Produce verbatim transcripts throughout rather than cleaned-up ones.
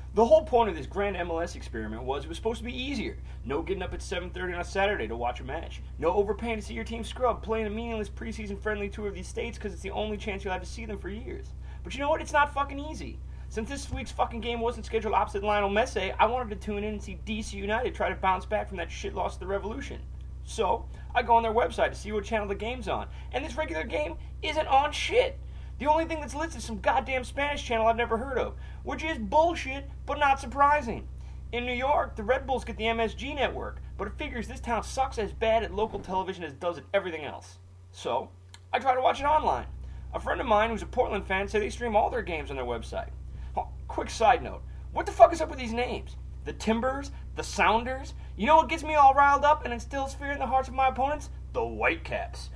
The whole point of this grand M L S experiment was it was supposed to be easier. No getting up at seven thirty on a Saturday to watch a match. No overpaying to see your team scrub, playing a meaningless preseason friendly tour of these states because it's the only chance you'll have to see them for years. But you know what? It's not fucking easy. Since this week's fucking game wasn't scheduled opposite Lionel Messi, I wanted to tune in and see D C United try to bounce back from that shit loss to the Revolution. So, I go on their website to see what channel the game's on, and this regular game isn't on shit. The only thing that's listed is some goddamn Spanish channel I've never heard of, which is bullshit, but not surprising. In New York, the Red Bulls get the M S G network, but it figures this town sucks as bad at local television as it does at everything else. So, I try to watch it online. A friend of mine who's a Portland fan said they stream all their games on their website. Oh, quick side note, what the fuck is up with these names? The Timbers? The Sounders? You know what gets me all riled up and instills fear in the hearts of my opponents? The Whitecaps.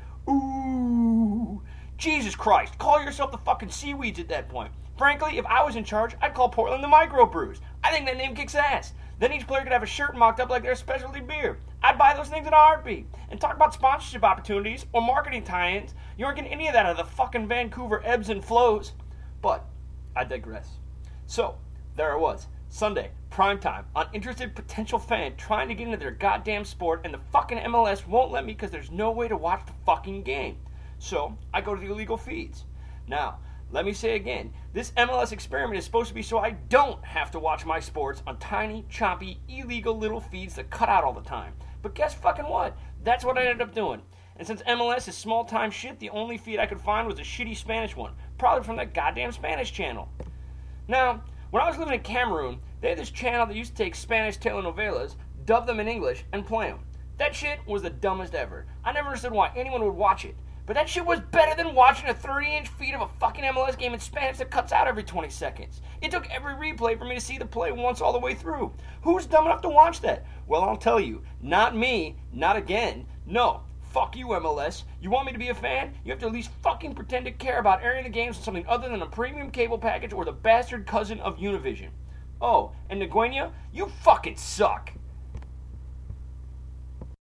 Ooh. Jesus Christ, call yourself the fucking Seaweeds at that point. Frankly, if I was in charge, I'd call Portland the Microbrews. I think that name kicks ass. Then each player could have a shirt mocked up like their specialty beer. I'd buy those things in a heartbeat. And talk about sponsorship opportunities or marketing tie-ins. You aren't getting any of that out of the fucking Vancouver ebbs and flows. But I digress. So, there it was. Sunday, primetime, an interested potential fan trying to get into their goddamn sport, and the fucking M L S won't let me because there's no way to watch the fucking game. So, I go to the illegal feeds. Now, let me say again, this M L S experiment is supposed to be so I don't have to watch my sports on tiny, choppy, illegal little feeds that cut out all the time. But guess fucking what? That's what I ended up doing. And since M L S is small-time shit, the only feed I could find was a shitty Spanish one, probably from that goddamn Spanish channel. Now, when I was living in Cameroon, they had this channel that used to take Spanish telenovelas, dub them in English, and play them. That shit was the dumbest ever. I never understood why anyone would watch it. But that shit was better than watching a thirty-inch feed of a fucking M L S game in Spanish that cuts out every twenty seconds. It took every replay for me to see the play once all the way through. Who's dumb enough to watch that? Well, I'll tell you. Not me. Not again. No. Fuck you, M L S. You want me to be a fan? You have to at least fucking pretend to care about airing the games on something other than a premium cable package or the bastard cousin of Univision. Oh, and Nguyen, you fucking suck.